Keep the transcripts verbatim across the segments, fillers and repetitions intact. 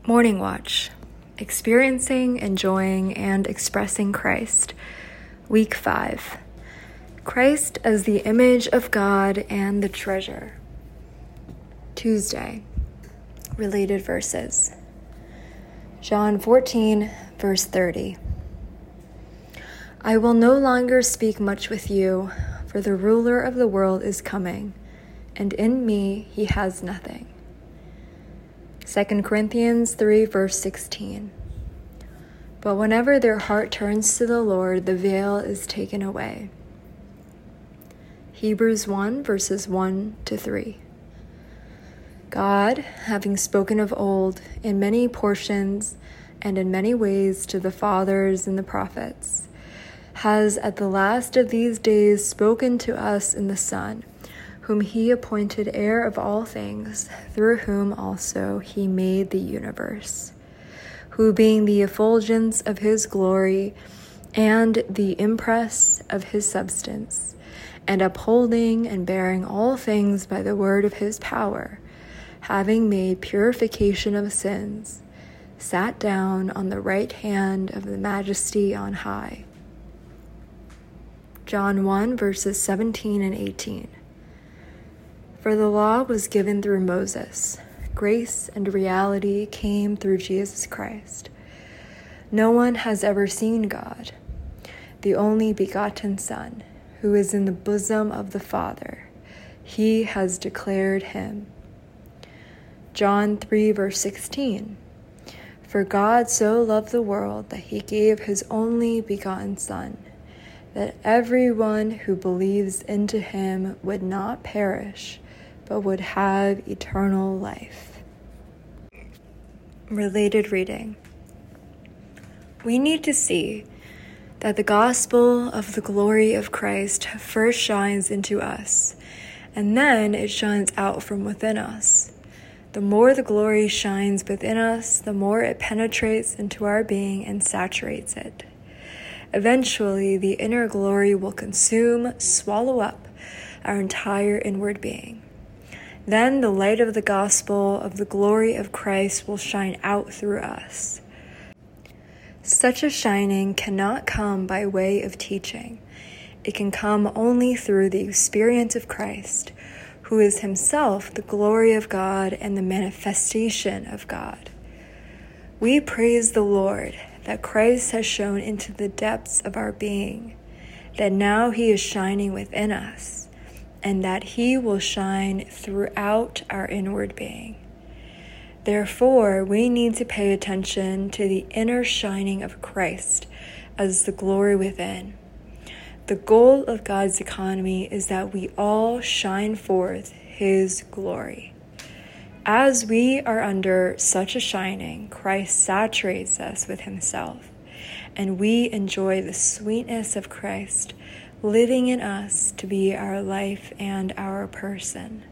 Morning Watch, Experiencing, Enjoying, and Expressing Christ, Week five, Christ as the image of God and the treasure. Tuesday, related verses. John fourteen, verse thirty. I will no longer speak much with you, for the ruler of the world is coming, and in me he has nothing. Second Corinthians three, verse sixteen. But whenever their heart turns to the Lord, the veil is taken away. Hebrews one, verses one to three. God, having spoken of old, in many portions and in many ways to the fathers and the prophets, has at the last of these days spoken to us in the Son, whom he appointed heir of all things, through whom also he made the universe, who being the effulgence of his glory and the impress of his substance, and upholding and bearing all things by the word of his power, having made purification of sins, sat down on the right hand of the Majesty on high. John one, verses seventeen and eighteen. For the law was given through Moses. Grace and reality came through Jesus Christ. No one has ever seen God, the only begotten Son, who is in the bosom of the Father. He has declared him. John three, verse sixteen. For God so loved the world that he gave his only begotten Son, that everyone who believes into him would not perish, but would have eternal life. Related reading. We need to see that the gospel of the glory of Christ first shines into us, and then it shines out from within us. The more the glory shines within us, the more it penetrates into our being and saturates it. Eventually, the inner glory will consume, swallow up our entire inward being. Then the light of the gospel of the glory of Christ will shine out through us. Such a shining cannot come by way of teaching. It can come only through the experience of Christ, who is himself the glory of God and the manifestation of God. We praise the Lord that Christ has shone into the depths of our being, that now he is shining within us, and that he will shine throughout our inward being. Therefore, we need to pay attention to the inner shining of Christ as the glory within. The goal of God's economy is that we all shine forth his glory. As we are under such a shining, Christ saturates us with himself, and we enjoy the sweetness of Christ living in us to be our life and our person.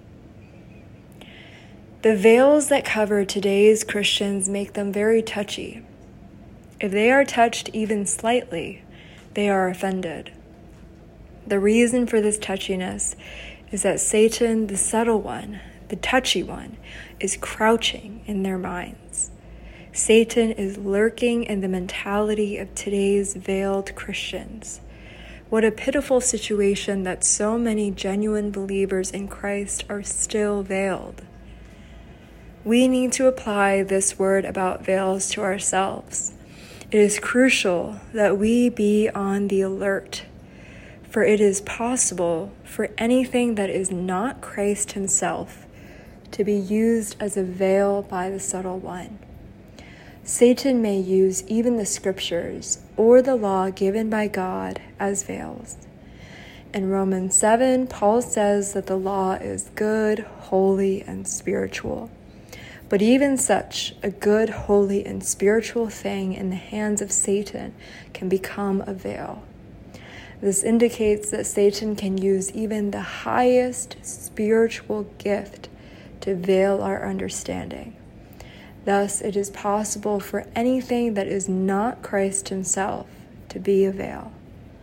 The veils that cover today's Christians make them very touchy. If they are touched even slightly, they are offended. The reason for this touchiness is that Satan, the subtle one, the touchy one, is crouching in their minds. Satan is lurking in the mentality of today's veiled Christians. What a pitiful situation that so many genuine believers in Christ are still veiled. We need to apply this word about veils to ourselves. It is crucial that we be on the alert, for it is possible for anything that is not Christ himself to be used as a veil by the subtle one. Satan may use even the scriptures or the law given by God as veils. In Romans seven, Paul says that the law is good, holy, and spiritual. But even such a good, holy, and spiritual thing in the hands of Satan can become a veil. This indicates that Satan can use even the highest spiritual gift to veil our understanding. Thus, it is possible for anything that is not Christ himself to be a veil.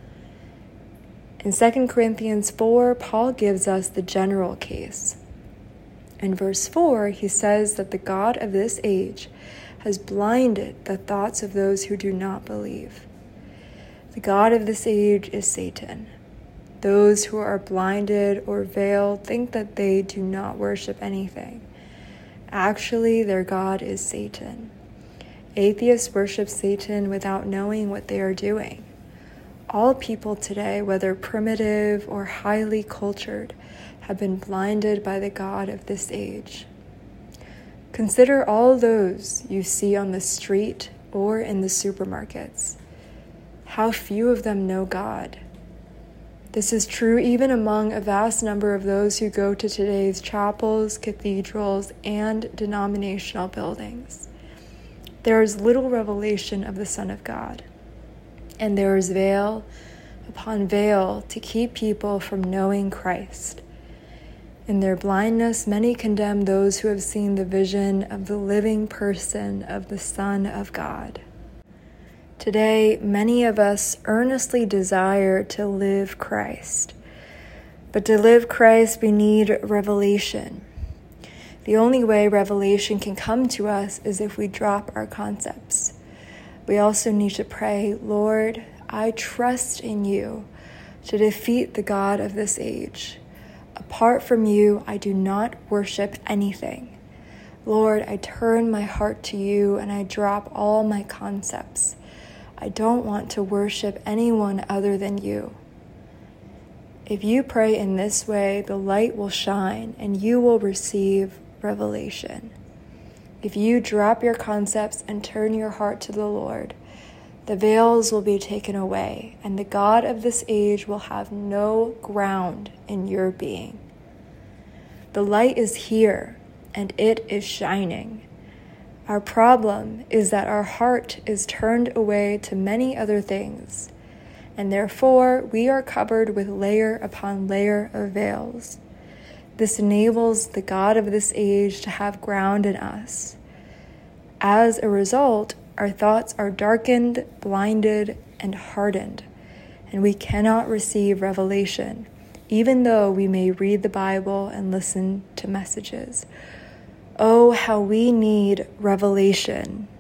In Second Corinthians four, Paul gives us the general case. In verse four, he says that the God of this age has blinded the thoughts of those who do not believe. The god of this age is Satan. Those who are blinded or veiled think that they do not worship anything. Actually, their god is Satan. Atheists worship Satan without knowing what they are doing. All people today, whether primitive or highly cultured, have been blinded by the god of this age. Consider all those you see on the street or in the supermarkets. How few of them know God. This is true even among a vast number of those who go to today's chapels, cathedrals, and denominational buildings. There is little revelation of the Son of God, and there is veil upon veil to keep people from knowing Christ. In their blindness, many condemn those who have seen the vision of the living person of the Son of God. Today, many of us earnestly desire to live Christ. But to live Christ, we need revelation. The only way revelation can come to us is if we drop our concepts. We also need to pray, Lord, I trust in you to defeat the god of this age. Apart from you, I do not worship anything. Lord, I turn my heart to you and I drop all my concepts. I don't want to worship anyone other than you. If you pray in this way, the light will shine and you will receive revelation. If you drop your concepts and turn your heart to the Lord, the veils will be taken away and the god of this age will have no ground in your being. The light is here and it is shining. Our problem is that our heart is turned away to many other things, and therefore we are covered with layer upon layer of veils. This enables the god of this age to have ground in us. As a result, our thoughts are darkened, blinded, and hardened, and we cannot receive revelation, even though we may read the Bible and listen to messages. Oh, how we need revelation.